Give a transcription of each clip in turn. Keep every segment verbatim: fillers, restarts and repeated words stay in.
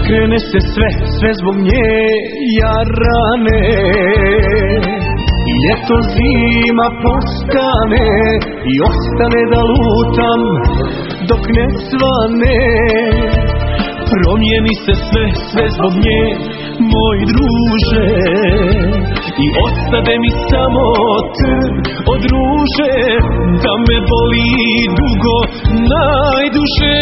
Krene se sve, sve zbog nje jarane. Ljeto zima postane i ostane da lutam dok ne svane. Promijeni se sve, sve zbog nje, moj druže, i ostade mi samo trn od ruže, da me boli dugo, najduže.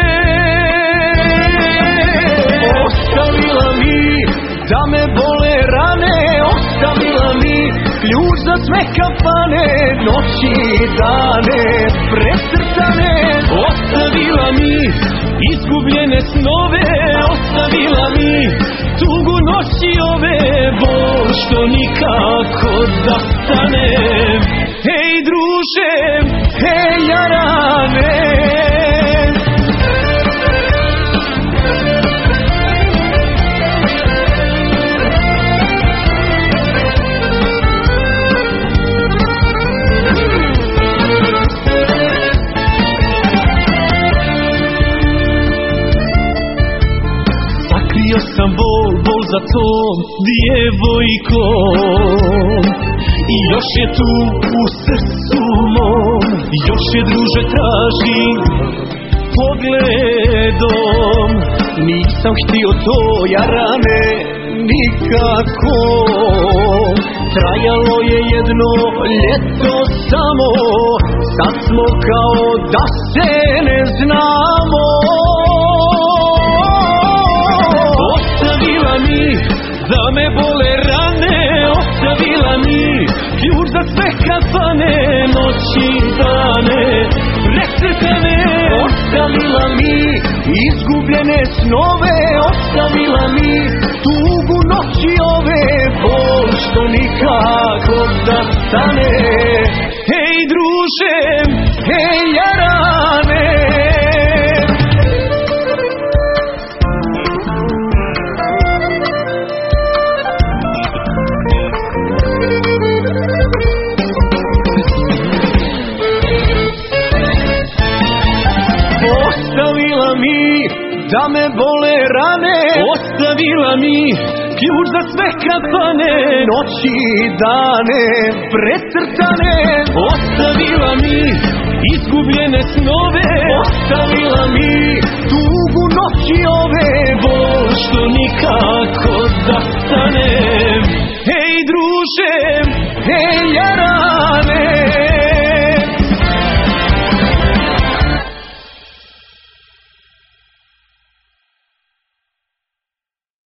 Ostavila mi da me bole rane, ostavila mi ključ za sve kafane, noći i dane precrtane. Ostavila mi izgubljene snove, ostavila mi tugu noći ove, bol što nikako da stane. Hej druže, hej jarane. Bio sam bol, bol za tom djevojkom, i još je tu u srcu mom, još je druže tražim pogledom. Nisam htio to jarane nikako, trajalo je jedno ljeto samo, sad smo kao da se ne znamo. Da me bole rane, ostavila mi ključ za sve kafane, noći i dane precrtane. Ostavila mi izgubljene snove, ostavila mi tugu noći ove, bol što nikako da stane. Hej druže, hej jarane. Ostavila mi da me bole rane, ostavila mi ključ za sve kafane, noći i dane precrtane. Ostavila mi izgubljene snove, ostavila